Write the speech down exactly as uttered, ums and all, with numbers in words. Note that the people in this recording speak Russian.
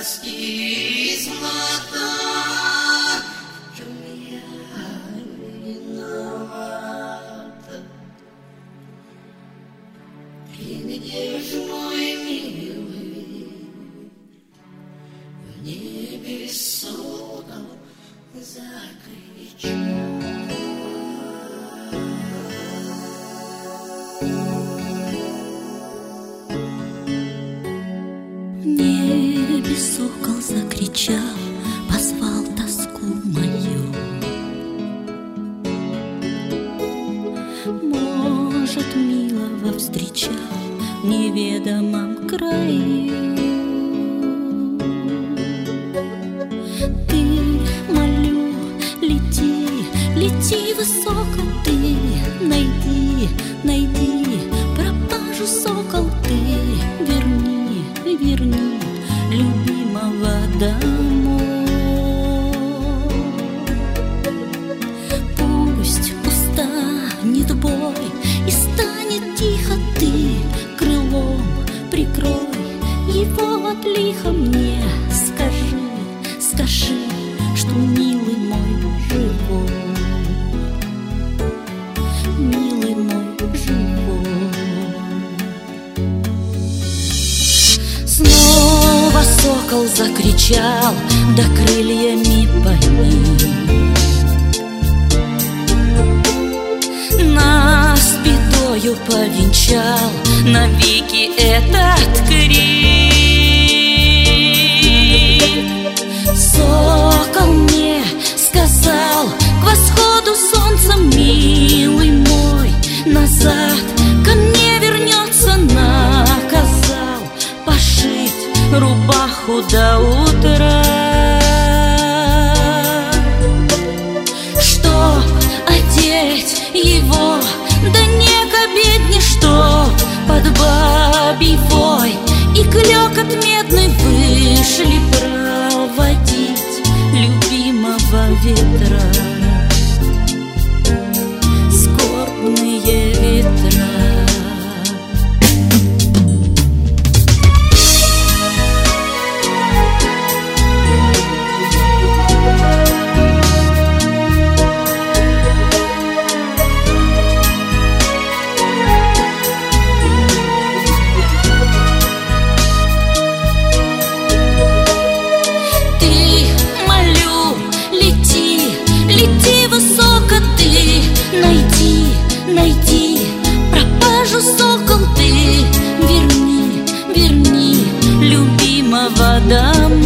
тоски из злата, в чем я виновата. И где ж мой милый, в небе сокол закричал. Сокол закричал, позвал тоску мою. Может, милого встречал в неведомом краю. Ты, молю, лети, лети высоко, ты найди, найди пропажу, сокол, ты верни, верни любимого домой. Пусть устанет бой и станет тихо, ты крылом прикрой его от лиха. Мне скажи, скажи, что милый мой живой, милый мой живой. Снова сокол закричал, да крыльями поник. Нас бедою повенчал навеки этот крик. Сокол мне сказал к восходу солнца, милый мой, назад ко мне вернется, наказал пошить рубаху до утра, чтоб одеть его, да не к обедне, чтоб под бабий вой и клёкот медный вышли проводить любимого ветра. Скорбные ветра. Лети высоко, ты найди, найди пропажу, сокол, ты верни, верни любимого домой.